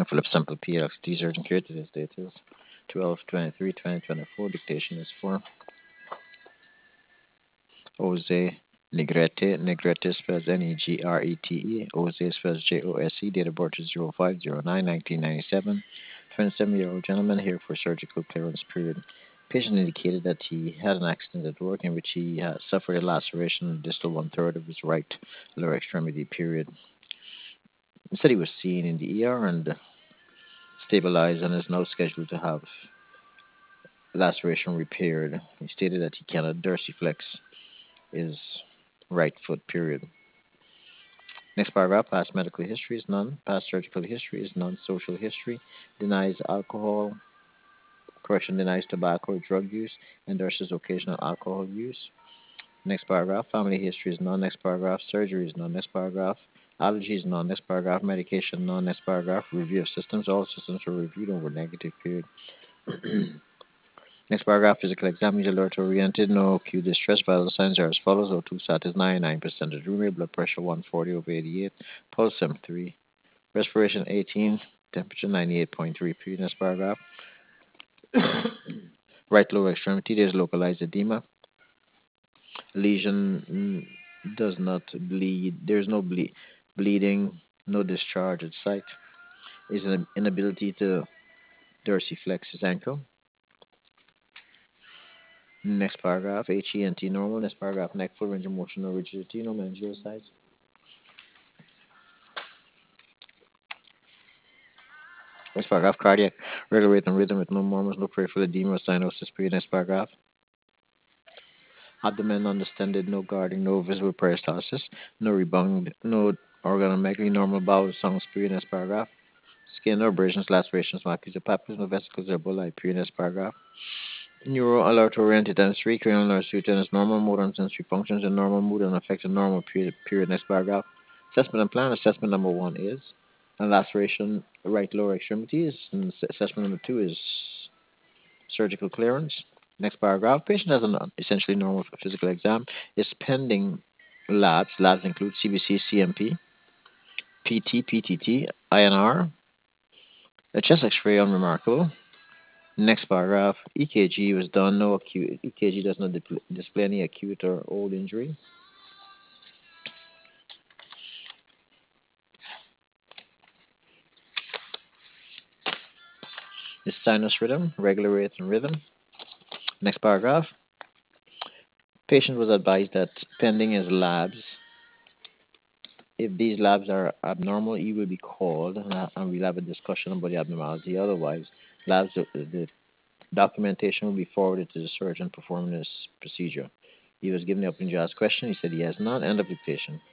Philip Sample PLXD Surgeon Care. Today's date is 12/23/2024. Dictation is for Jose Negrete. Negrete spells Negrete. Jose spells Jose. Date of birth is 05/09/1997. 27-year-old gentleman here for surgical clearance period. Patient indicated that he had an accident at work in which he suffered a laceration in the distal one-third of his right lower extremity period. He said he was seen in the ER and stabilized and is now scheduled to have laceration repaired. He stated that he cannot dorsiflex his right foot period. Next paragraph, past medical history is none. Past surgical history is none. Social history denies alcohol, correction denies tobacco or drug use, endorses occasional alcohol use. Next paragraph, family history is none. Next paragraph, surgery is none. Next paragraph, allergies none. Next paragraph, medication none. Next paragraph, review of systems. All systems were reviewed over negative period. Next paragraph, physical exam is alert oriented. No acute distress. Vital signs are as follows: O2 status 99% of room, blood pressure 140/88, pulse 73, respiration 18, temperature 98.3. Next paragraph, right lower extremity, there's localized edema. Lesion does not bleed. There's no bleeding, no discharge at site. Is an inability to dorsiflex his ankle. Next paragraph, HENT normal. Next paragraph, neck full range of motion, no rigidity, no meningeal size. Next paragraph, cardiac regular rate and rhythm with no murmurs, no peripheral edema or cyanosis period. Next paragraph, abdomen undistended, no guarding, no visible peristalsis, no rebound, no organomegaly, normal bowel sounds period. Next paragraph, skin no abrasions, lacerations, markings or papules, no vesicles or emboli period. Next paragraph, neuro alert oriented and three cranial nerve tennis normal motor and sensory functions and normal mood and affected normal period. Next paragraph, assessment and plan. Assessment number one is a laceration right lower extremities, and assessment number two is surgical clearance. Next paragraph, patient has an essentially normal physical exam, is pending labs. Labs include CBC, CMP, PT, PTT, INR, a chest X-ray unremarkable. Next paragraph, EKG was done. No acute EKG does not display any acute or old injury. Is sinus rhythm, regular rate and rhythm. Next paragraph, patient was advised that pending his labs. If these labs are abnormal, he will be called and we'll have a discussion about the abnormality. Otherwise, labs the documentation will be forwarded to the surgeon performing this procedure. He was given the opportunity to ask question. He said he has not. End of dictation.